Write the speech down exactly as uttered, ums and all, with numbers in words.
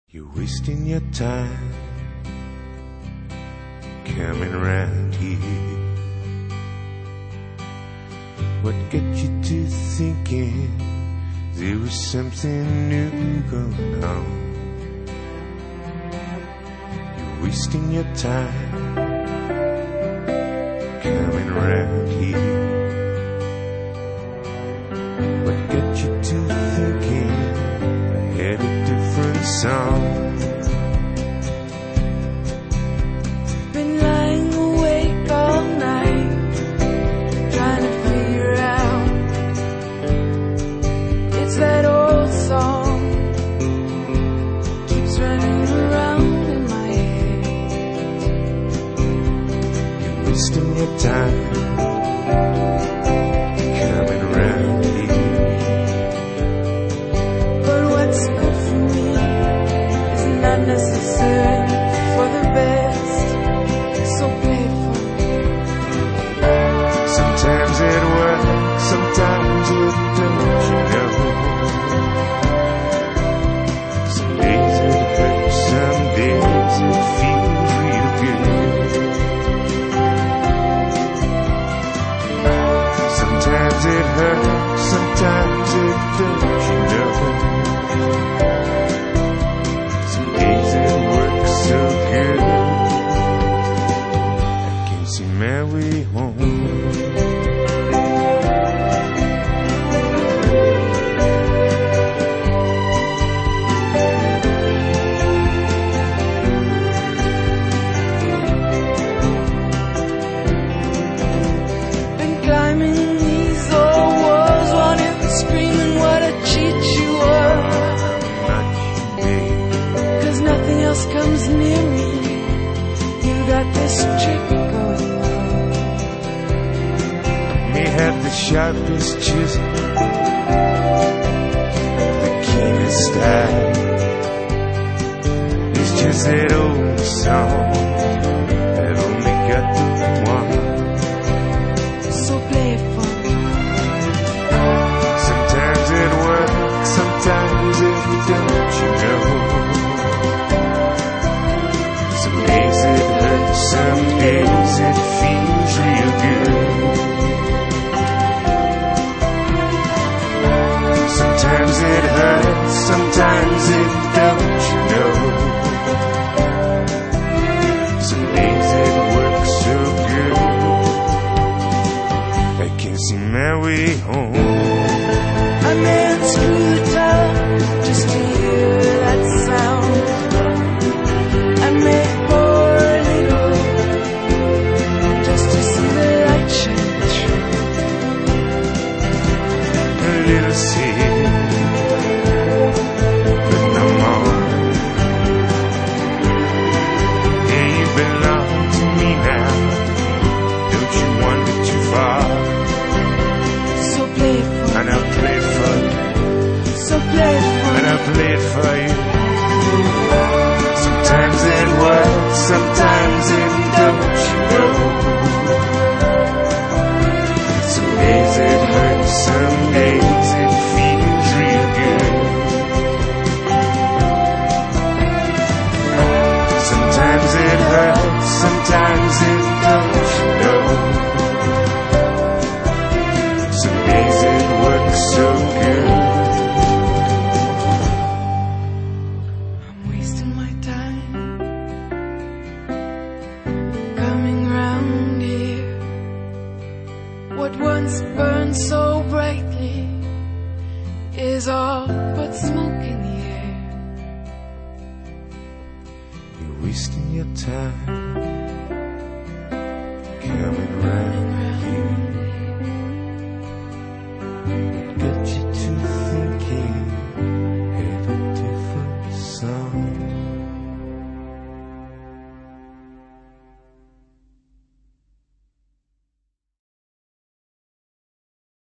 You're wasting your time coming around here. What got you to thinking there was something new going on? You're wasting your time coming around here. What got you to thinking I had a different song? Been lying awake all night, trying to figure out. It's that old song, keeps running around in my head. You're wasting your time coming around here. But what's good for me is not necessary for the best. So painful. Sometimes it works, sometimes it don't, you know. Some days it hurts, some days it feels real good. Sometimes it hurts, sometimes it don't, you know. Some days it works so good I can see my way home. Been climbing these old walls, wanting to scream and what a cheat you are. Not you, babe. Cause nothing else comes near me. You got this trick going on. May have the sharpest chisel, the keenest eye. It's just that old song